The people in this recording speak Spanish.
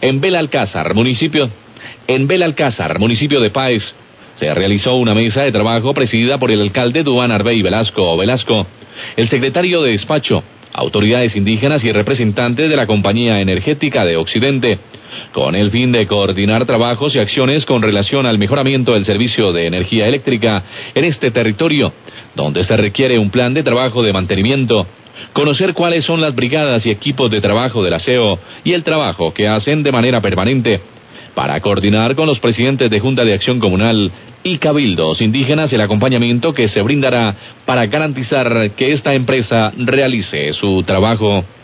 En Belalcázar, municipio de Páez, se realizó una mesa de trabajo presidida por el alcalde Duván Arbey Velasco, el secretario de despacho, autoridades indígenas y representantes de la Compañía Energética de Occidente, con el fin de coordinar trabajos y acciones con relación al mejoramiento del servicio de energía eléctrica en este territorio, donde se requiere un plan de trabajo de mantenimiento, conocer cuáles son las brigadas y equipos de trabajo del aseo y el trabajo que hacen de manera permanente, para coordinar con los presidentes de Junta de Acción Comunal y cabildos indígenas el acompañamiento que se brindará para garantizar que esta empresa realice su trabajo.